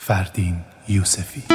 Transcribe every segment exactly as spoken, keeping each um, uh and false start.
فردین یوسفی.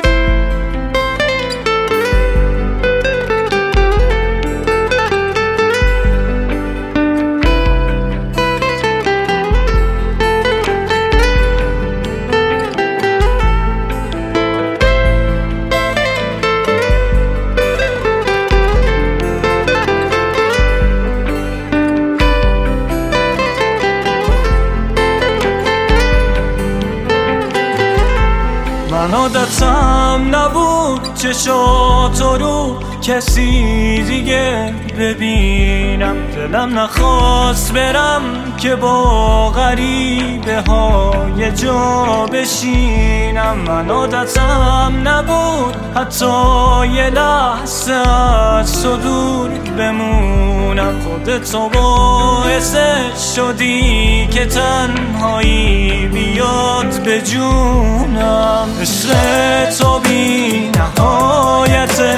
من عادتم نبود چشاتو رو کسی دیگه ببینم، دلم نخواست برم که با غریبه های جا بشینم. من عادتم نبود حتی یه لحظه از تو دور بمونم، خودتو باعث شدی که تنهایی بیاد به جونم. عشق تو بی نهایته،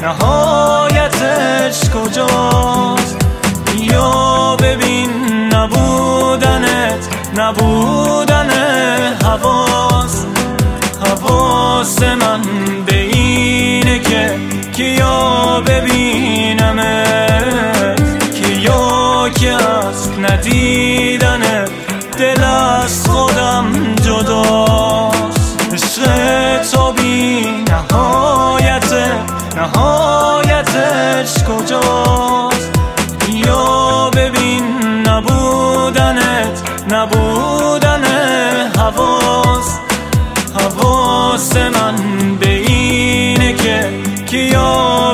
نهایتش کجاست؟ بیا ببین نبودنت، نبودن حواس حواس من به اینه که کیا ببینمت، کیا که از ندیدنت دل از خودم جداست. عشق تو بی نهایته، نهایتش کجاست؟ بیا ببین نبودنت، نبودن حواس حواس من به اینه که کیا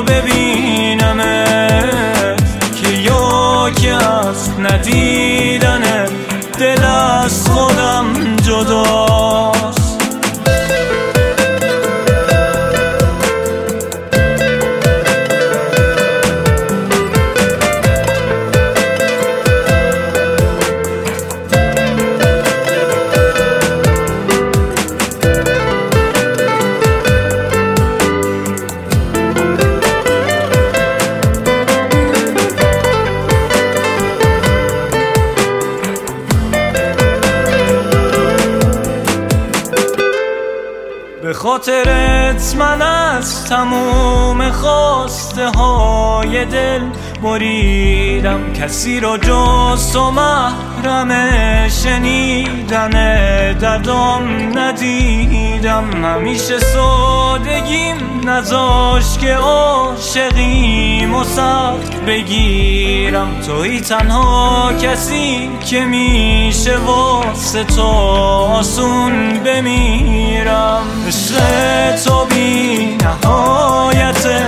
ببینمت، کیا که از ندیدنت دل از خودم جداست. به خاطرت من از تموم خواسته های دل بریدم، کسی را جز تو محرم شنیدن دردم ندیدم. همیشه سادگیم نذاشت که عاشقیم و سخت بگیرم، تویی تنها کسی که میشه واسه تو آسون بمیرم. عشق تو بی نهایته،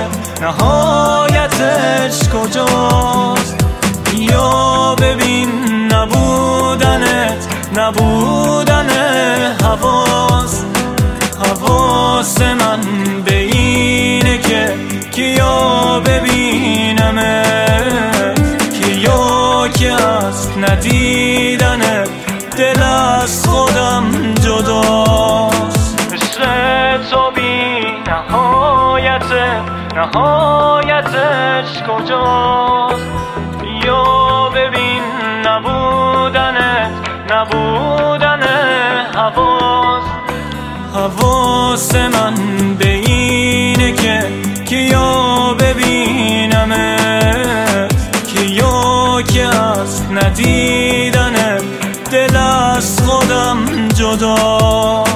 نهایتش کجاست؟ بیا ببین نبودنت، نبودن حواس حواس من به اینه که کیا ببینمت، کیا که از ندیدنت دل از خودم جداست. تو بی نهایته، نهایتش کجاست؟ بیا ببین نبودنت، نبودن حواس حواس من به اینه که کیا ببینمت، کیا که از ندیدنت دل از خودم جدا.